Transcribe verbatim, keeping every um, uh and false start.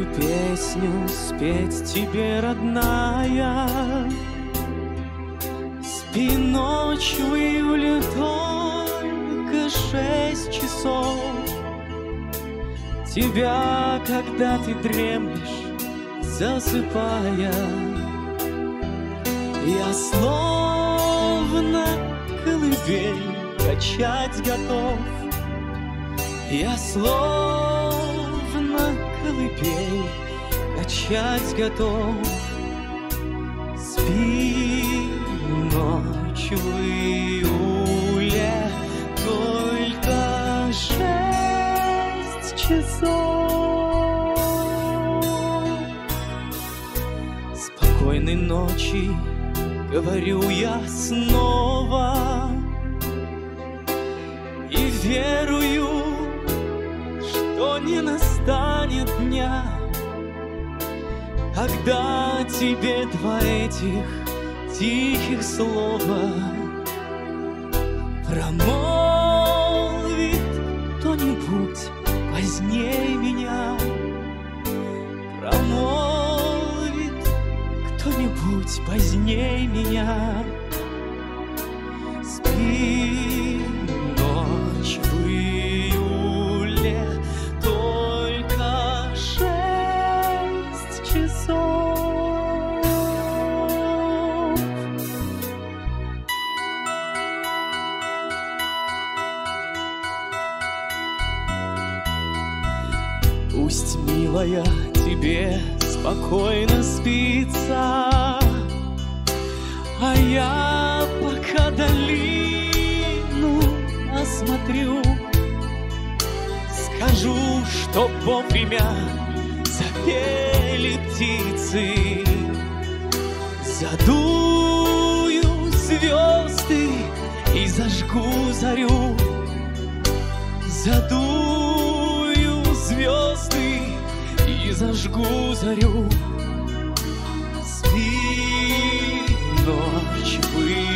свою песню спеть тебе, родная. Спи ночь в июле только шесть часов. Тебя, когда ты дремлешь, засыпая, я словно колыбель качать готов. Я словно колыбель качать готов. Спи ночь в июле только шесть часов. Спокойной ночи, говорю я снова, и верую, что не настанет дня, когда тебе два этих тихих слова промолвит кто-нибудь позднее меня. Промолвит кто-нибудь позднее меня. Спи ночь в июле только шесть часов. Пусть, милая, тебе спокойно спится, а я пока долину осмотрю, скажу, что вовремя запели птицы. Задую звезды и зажгу зарю. Задую звезды и зажгу зарю. Спи ночь в